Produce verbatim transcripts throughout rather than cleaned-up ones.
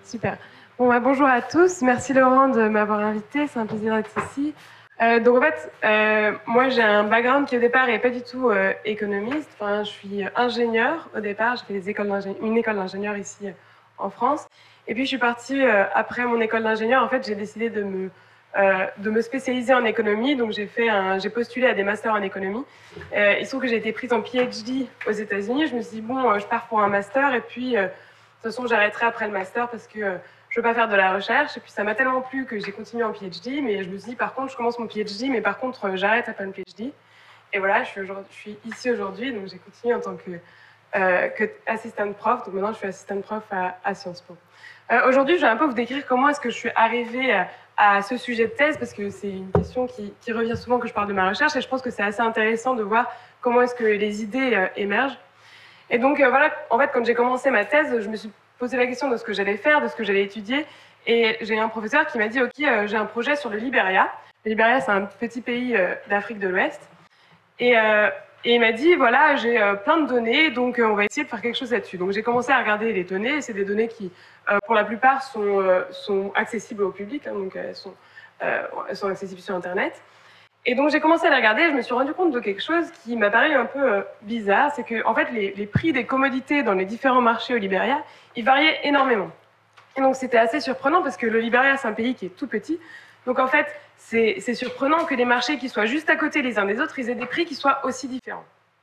Super. Bon, bah, bonjour à tous. Merci Laurent de m'avoir invité. C'est un plaisir d'être ici. Euh, donc en fait, euh, moi j'ai un background qui au départ n'est pas du tout euh, économiste. Enfin, je suis ingénieure au départ. J'ai fait des écoles une école d'ingénieur ici euh, en France. Et puis je suis partie euh, après mon école d'ingénieur. En fait, j'ai décidé de me euh, de me spécialiser en économie. Donc j'ai fait un, j'ai postulé à des masters en économie. Euh, il se trouve que j'ai été prise en P H D aux États-Unis. Je me suis dit bon, euh, je pars pour un master et puis euh, de toute façon j'arrêterai après le master parce que euh, je veux pas faire de la recherche. Et puis ça m'a tellement plu que j'ai continué en P H D, mais je me suis dit, par contre, je commence mon P H D, mais par contre, euh, j'arrête après le P H D. Et voilà, je suis, je suis ici aujourd'hui, donc j'ai continué en tant que, euh, que assistant prof. Donc maintenant, je suis assistant prof à, à Sciences Po. Euh, aujourd'hui, je vais un peu vous décrire comment est-ce que je suis arrivée à, à ce sujet de thèse, parce que c'est une question qui, qui revient souvent que je parle de ma recherche, et je pense que c'est assez intéressant de voir comment est-ce que les idées euh, émergent. Et donc, euh, voilà, en fait, quand j'ai commencé ma thèse, je me suis posé la question de ce que j'allais faire, de ce que j'allais étudier. Et j'ai un professeur qui m'a dit, OK, euh, j'ai un projet sur le Libéria. Le Libéria, c'est un petit pays euh, d'Afrique de l'Ouest. Et, euh, et il m'a dit, voilà, j'ai euh, plein de données, donc euh, on va essayer de faire quelque chose là-dessus. Donc j'ai commencé à regarder les données. C'est des données qui, euh, pour la plupart, sont, euh, sont accessibles au public. Hein, donc elles sont, euh, elles sont accessibles sur Internet. Et donc j'ai commencé à les regarder et je me suis rendu compte de quelque chose qui m'a paru un peu euh, bizarre, c'est que en fait les, les prix des commodités dans les différents marchés au Libéria, ils variaient énormément. Et donc c'était assez surprenant parce que le Libéria c'est un pays qui est tout petit, donc en fait c'est, c'est surprenant que les marchés qui soient juste à côté les uns des autres, ils aient des prix qui soient aussi différents.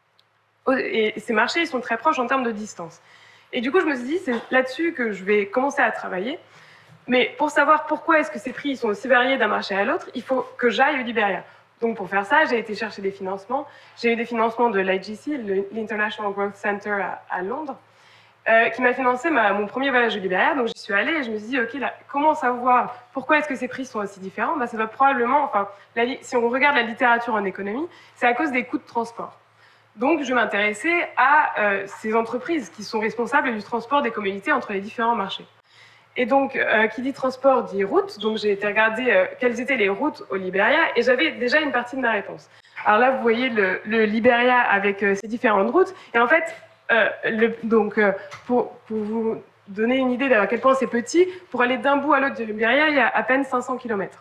Et ces marchés ils sont très proches en termes de distance. Et du coup je me suis dit c'est là-dessus que je vais commencer à travailler. Mais pour savoir pourquoi est-ce que ces prix sont aussi variés d'un marché à l'autre, il faut que j'aille au Libéria. Donc pour faire ça, j'ai été chercher des financements. J'ai eu des financements de l'I G C, l'International Growth Center à, à Londres, euh, qui m'a financé ma, mon premier voyage au Libéria. Donc j'y suis allée et je me suis dit, ok, là, comment savoir pourquoi est-ce que ces prix sont aussi différents? Bah, ça va probablement, enfin, la, si on regarde la littérature en économie, c'est à cause des coûts de transport. Donc je m'intéressais à euh, ces entreprises qui sont responsables du transport des commodités entre les différents marchés. Et donc, euh, qui dit transport dit route. Donc, j'ai été regarder euh, quelles étaient les routes au Libéria et j'avais déjà une partie de ma réponse. Alors là, vous voyez le, le Libéria avec euh, ses différentes routes. Et en fait, euh, le, donc, euh, pour, pour vous donner une idée à quel point c'est petit, pour aller d'un bout à l'autre du Libéria, il y a à peine cinq cents kilomètres.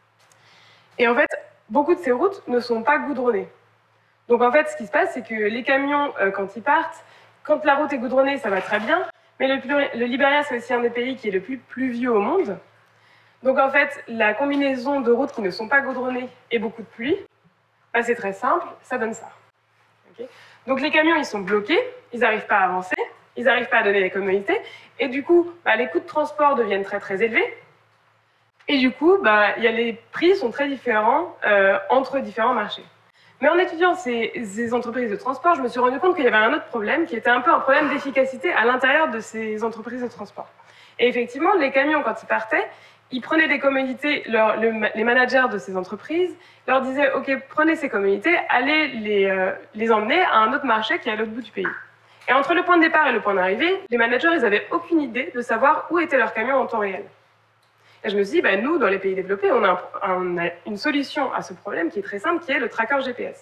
Et en fait, beaucoup de ces routes ne sont pas goudronnées. Donc, en fait, ce qui se passe, c'est que les camions, euh, quand ils partent, quand la route est goudronnée, ça va très bien. Mais le, le Libéria, c'est aussi un des pays qui est le plus pluvieux au monde. Donc en fait, la combinaison de routes qui ne sont pas goudronnées et beaucoup de pluie, bah, c'est très simple, ça donne ça. Okay. Donc les camions, ils sont bloqués, ils n'arrivent pas à avancer, ils n'arrivent pas à donner les commodités, et du coup, bah, les coûts de transport deviennent très très élevés, et du coup, bah, y a les prix sont très différents euh, entre différents marchés. Mais en étudiant ces, ces entreprises de transport, je me suis rendu compte qu'il y avait un autre problème, qui était un peu un problème d'efficacité à l'intérieur de ces entreprises de transport. Et effectivement, les camions, quand ils partaient, ils prenaient des commodités, leur, le, les managers de ces entreprises leur disaient « Ok, prenez ces commodités, allez les, euh, les emmener à un autre marché qui est à l'autre bout du pays. » Et entre le point de départ et le point d'arrivée, les managers, ils n'avaient aucune idée de savoir où étaient leurs camions en temps réel. Et je me suis dit, ben, nous, dans les pays développés, on a, un, on a une solution à ce problème qui est très simple, qui est le tracker G P S.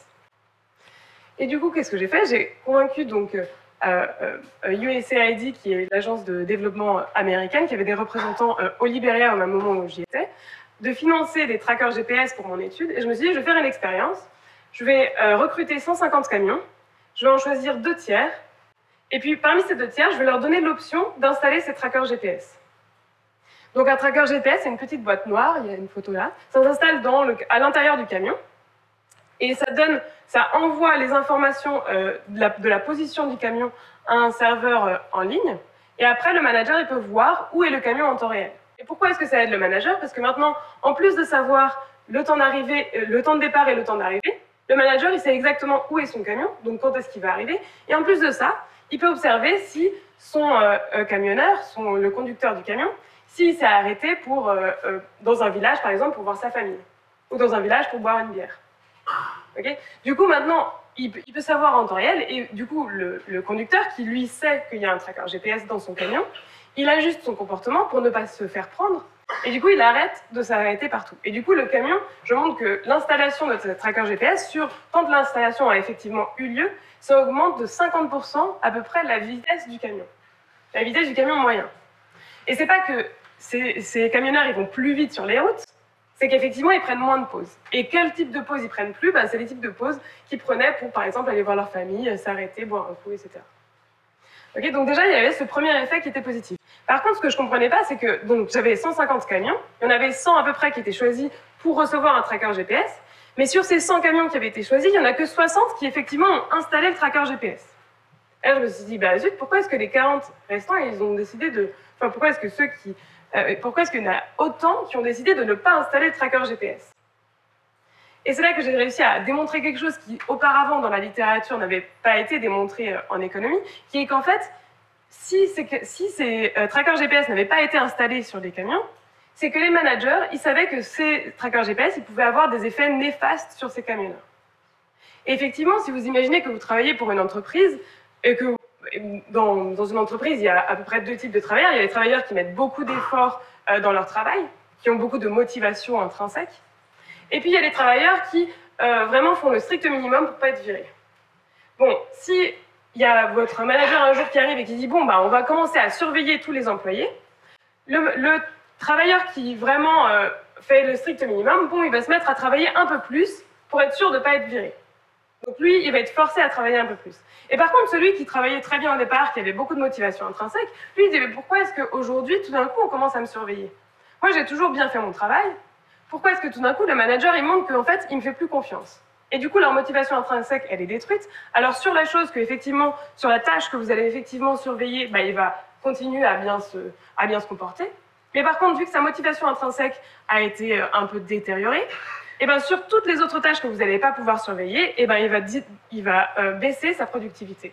Et du coup, qu'est-ce que j'ai fait? J'ai convaincu donc euh, euh, U S A I D, qui est l'agence de développement américaine, qui avait des représentants euh, au Libéria au même moment où j'y étais, de financer des trackers G P S pour mon étude. Et je me suis dit, je vais faire une expérience. Je vais euh, recruter cent cinquante camions. Je vais en choisir deux tiers. Et puis, parmi ces deux tiers, je vais leur donner l'option d'installer ces trackers G P S. Donc un tracker G P S, c'est une petite boîte noire, il y a une photo là. Ça s'installe dans le, à l'intérieur du camion et ça donne, ça envoie les informations euh, de, la, de la position du camion à un serveur euh, en ligne. Et après, le manager, il peut voir où est le camion en temps réel. Et pourquoi est-ce que ça aide le manager? Parce que maintenant, en plus de savoir le temps d'arrivée, euh, le temps de départ et le temps d'arrivée, le manager, il sait exactement où est son camion, donc quand est-ce qu'il va arriver. Et en plus de ça, il peut observer si son euh, euh, camionneur, son, le conducteur du camion, s'il s'est arrêté pour, euh, euh, dans un village, par exemple, pour voir sa famille, ou dans un village pour boire une bière. Okay. Du coup, maintenant, il peut, il peut savoir en temps réel, et du coup, le, le conducteur, qui lui sait qu'il y a un tracker G P S dans son camion, il ajuste son comportement pour ne pas se faire prendre, et du coup, il arrête de s'arrêter partout. Et du coup, le camion, je montre que l'installation de ce tracker G P S, sur, quand l'installation a effectivement eu lieu, ça augmente de cinquante pour cent à peu près la vitesse du camion, la vitesse du camion moyen. Et c'est pas que ces, ces camionneurs ils vont plus vite sur les routes, c'est qu'effectivement ils prennent moins de pauses. Et quel type de pause ils prennent plus? Ben, c'est les types de pauses qu'ils prenaient pour, par exemple, aller voir leur famille, s'arrêter, boire un coup, et cetera. Okay, donc déjà, il y avait ce premier effet qui était positif. Par contre, ce que je ne comprenais pas, c'est que donc j'avais cent cinquante camions, il y en avait cent à peu près qui étaient choisis pour recevoir un tracker G P S, mais sur ces cent camions qui avaient été choisis, il n'y en a que soixante qui effectivement ont installé le tracker G P S. Et là, je me suis dit, bah zut, pourquoi est-ce que les quarante restants, ils ont décidé de... Enfin, pourquoi est-ce que ceux qui... Euh, pourquoi est-ce qu'il y en a autant qui ont décidé de ne pas installer le tracker G P S? Et c'est là que j'ai réussi à démontrer quelque chose qui, auparavant, dans la littérature, n'avait pas été démontré en économie, qui est qu'en fait, si ces, si ces euh, trackers G P S n'avaient pas été installés sur les camions, c'est que les managers, ils savaient que ces trackers G P S, ils pouvaient avoir des effets néfastes sur ces camionneurs. Et effectivement, si vous imaginez que vous travaillez pour une entreprise, et que dans, dans une entreprise, il y a à peu près deux types de travailleurs. Il y a les travailleurs qui mettent beaucoup d'efforts euh, dans leur travail, qui ont beaucoup de motivation intrinsèque. Et puis, il y a les travailleurs qui euh, vraiment font le strict minimum pour ne pas être virés. Bon, si il y a votre manager un jour qui arrive et qui dit « Bon, bah, on va commencer à surveiller tous les employés », le, le travailleur qui vraiment euh, fait le strict minimum, bon, il va se mettre à travailler un peu plus pour être sûr de ne pas être viré. Donc lui, il va être forcé à travailler un peu plus. Et par contre, celui qui travaillait très bien au départ, qui avait beaucoup de motivation intrinsèque, lui, il dit « Mais pourquoi est-ce qu'aujourd'hui, tout d'un coup, on commence à me surveiller? Moi, j'ai toujours bien fait mon travail. Pourquoi est-ce que tout d'un coup, le manager, il montre qu'en fait, il ne me fait plus confiance ?» Et du coup, leur motivation intrinsèque, elle est détruite. Alors sur la chose que, effectivement, sur la tâche que vous allez effectivement surveiller, bah, il va continuer à bien, se, à bien se comporter. Mais par contre, vu que sa motivation intrinsèque a été un peu détériorée, et ben sur toutes les autres tâches que vous n'allez pas pouvoir surveiller, et ben il va, il va euh, baisser sa productivité.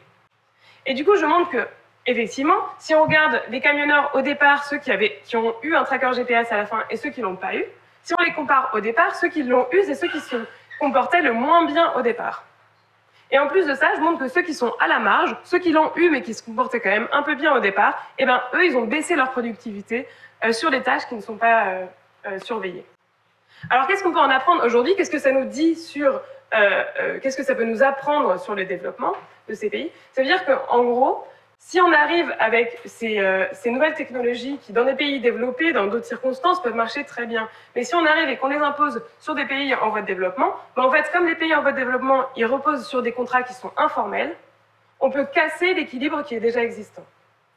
Et du coup, je montre que, effectivement, si on regarde les camionneurs au départ, ceux qui, avaient, qui ont eu un tracker G P S à la fin et ceux qui ne l'ont pas eu, si on les compare au départ, ceux qui l'ont eu, c'est ceux qui se comportaient le moins bien au départ. Et en plus de ça, je montre que ceux qui sont à la marge, ceux qui l'ont eu mais qui se comportaient quand même un peu bien au départ, et ben eux, ils ont baissé leur productivité euh, sur les tâches qui ne sont pas euh, euh, surveillées. Alors, qu'est-ce qu'on peut en apprendre aujourd'hui? Qu'est-ce que ça nous dit sur... Euh, euh, qu'est-ce que ça peut nous apprendre sur le développement de ces pays? Ça veut dire qu'en gros, si on arrive avec ces, euh, ces nouvelles technologies qui, dans des pays développés, dans d'autres circonstances, peuvent marcher très bien, mais si on arrive et qu'on les impose sur des pays en voie de développement, ben en fait, comme les pays en voie de développement, ils reposent sur des contrats qui sont informels, on peut casser l'équilibre qui est déjà existant.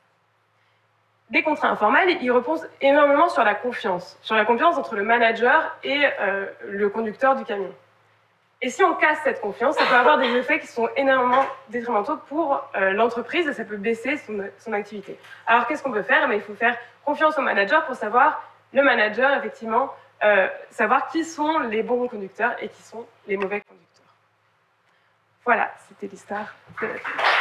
Des contrats informels, ils reposent énormément sur la confiance, sur la confiance entre le manager et euh, le conducteur du camion. Et si on casse cette confiance, ça peut avoir des effets qui sont énormément détrimentaux pour euh, l'entreprise et ça peut baisser son, son activité. Alors qu'est-ce qu'on peut faire? Il faut faire confiance au manager pour savoir, le manager, effectivement, euh, savoir qui sont les bons conducteurs et qui sont les mauvais conducteurs. Voilà, c'était l'histoire de la